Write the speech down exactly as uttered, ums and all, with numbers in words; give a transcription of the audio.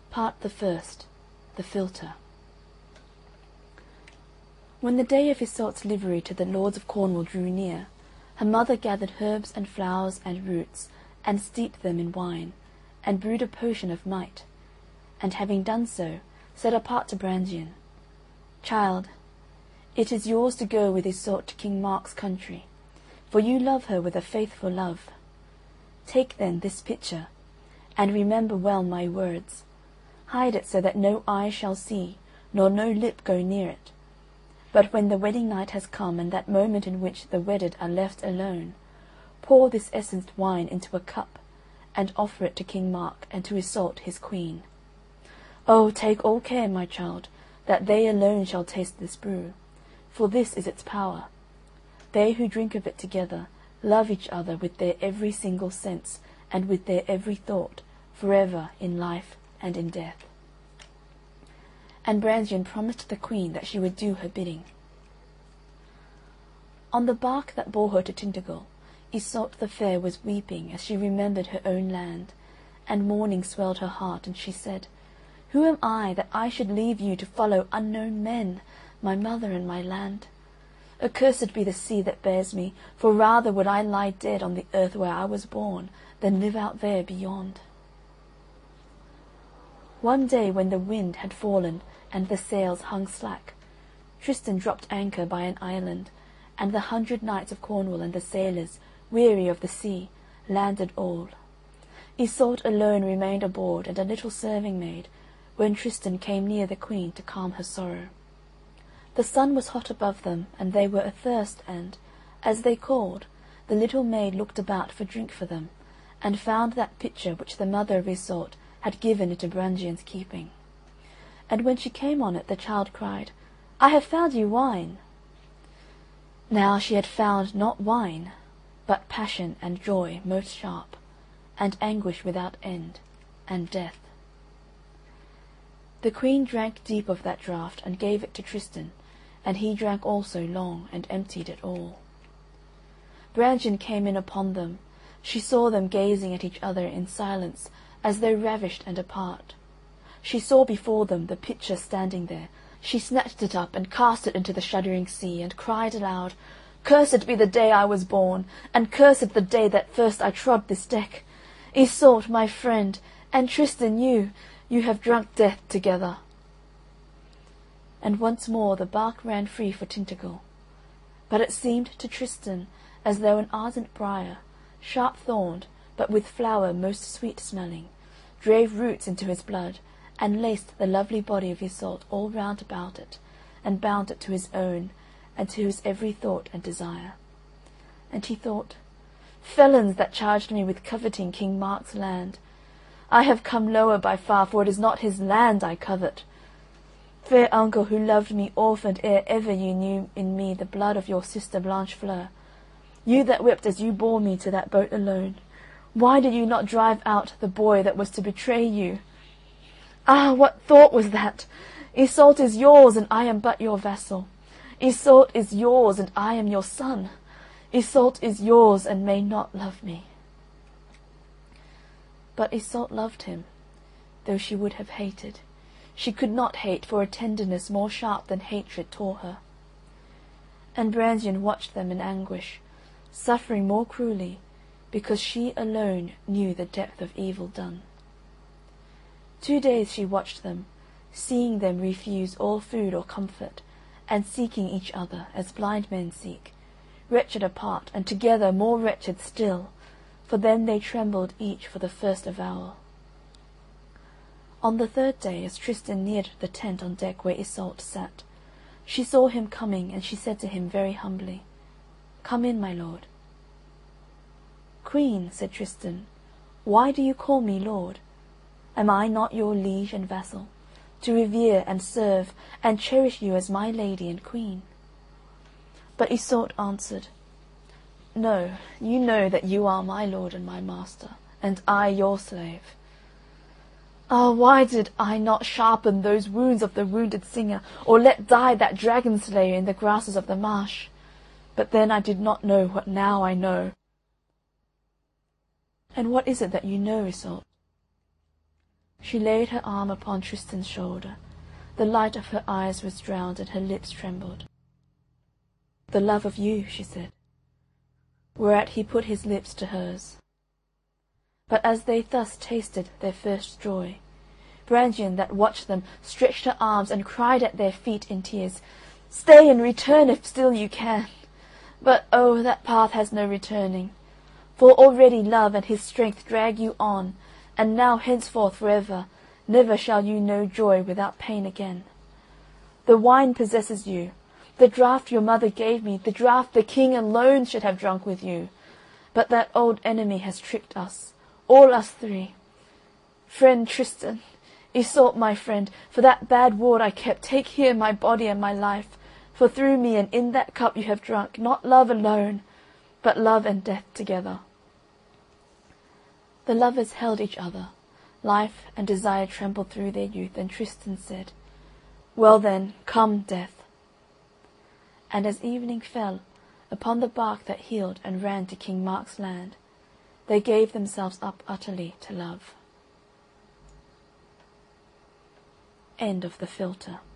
Part the First. The Philtre. When the day of Iseult's livery to the lords of Cornwall drew near, her mother gathered herbs and flowers and roots, and steeped them in wine, and brewed a potion of might, and having done so, said apart to Brangien, "Child, it is yours to go with Iseult to King Mark's country, for you love her with a faithful love. Take then this pitcher, and remember well my words. Hide it so that no eye shall see, nor no lip go near it. But when the wedding night has come, and that moment in which the wedded are left alone, pour this essenced wine into a cup, and offer it to King Mark and to Iseult his queen. Oh, take all care, my child, that they alone shall taste this brew, for this is its power. They who drink of it together love each other with their every single sense and with their every thought, forever in life and in death." And Brangien promised the Queen that she would do her bidding. On the bark that bore her to Tintagel, Iseult the Fair was weeping as she remembered her own land, and mourning swelled her heart, and she said, "Who am I, that I should leave you to follow unknown men, my mother and my land? Accursed be the sea that bears me, for rather would I lie dead on the earth where I was born, than live out there beyond." One day when the wind had fallen and the sails hung slack, Tristan dropped anchor by an island, and the hundred knights of Cornwall and the sailors, weary of the sea, landed all. Iseult alone remained aboard, and a little serving maid, when Tristan came near the Queen to calm her sorrow. The sun was hot above them, and they were athirst, and, as they called, the little maid looked about for drink for them, and found that pitcher which the mother of Iseult had given into Brangien's keeping. And when she came on it, the child cried, "I have found you wine." Now she had found not wine, but passion and joy most sharp, and anguish without end, and death. The Queen drank deep of that draught, and gave it to Tristan, and he drank also long, and emptied it all. Brangien came in upon them. She saw them gazing at each other in silence, as though ravished and apart. She saw before them the pitcher standing there. She snatched it up and cast it into the shuddering sea, and cried aloud, "Cursed be the day I was born, and cursed the day that first I trod this deck! Iseult, my friend, and Tristan, you, you have drunk death together." And once more the bark ran free for Tintagel. But it seemed to Tristan as though an ardent briar, sharp-thorned, but with flower most sweet-smelling, drave roots into his blood, and laced the lovely body of Iseult all round about it, and bound it to his own, and to his every thought and desire. And he thought, "Felons that charged me with coveting King Mark's land! I have come lower by far, for it is not his land I covet. Fair uncle, who loved me orphaned ere ever you knew in me the blood of your sister Blanchefleur, you that wept as you bore me to that boat alone, why did you not drive out the boy that was to betray you? Ah, what thought was that? Iseult is yours, and I am but your vassal. Iseult is yours, and I am your son. Iseult is yours, and may not love me." But Iseult loved him, though she would have hated. She could not hate, for a tenderness more sharp than hatred tore her. And Brangien watched them in anguish, suffering more cruelly, because she alone knew the depth of evil done. Two days she watched them, seeing them refuse all food or comfort, and seeking each other as blind men seek, wretched apart, and together more wretched still, for then they trembled each for the first avowal. On the third day, as Tristan neared the tent on deck where Iseult sat, she saw him coming, and she said to him very humbly, "Come in, my lord." "Queen," said Tristan, "why do you call me lord? Am I not your liege and vassal, to revere and serve and cherish you as my lady and queen?" But Iseult answered, "No, you know that you are my lord and my master, and I your slave. Ah, why did I not sharpen those wounds of the wounded singer, or let die that dragon slayer in the grasses of the marsh? But then I did not know what now I know." "And what is it that you know, Iseult?" She laid her arm upon Tristan's shoulder. The light of her eyes was drowned, and her lips trembled. "The love of you," she said. Whereat he put his lips to hers. But as they thus tasted their first joy, Brangien, that watched them, stretched her arms and cried at their feet in tears, "Stay and return if still you can! But oh, that path has no returning. For already love and his strength drag you on, and now henceforth for ever never shall you know joy without pain again. The wine possesses you, the draught your mother gave me, the draught the king alone should have drunk with you. But that old enemy has tricked us, all us three. Friend Tristan, Iseult my friend, for that bad ward I kept, take here my body and my life, for through me and in that cup you have drunk, not love alone, but love and death together." The lovers held each other. Life and desire trembled through their youth, and Tristan said, "Well then, come, Death." And as evening fell upon the bark that heeled and ran to King Mark's land, they gave themselves up utterly to love. End of The Philtre.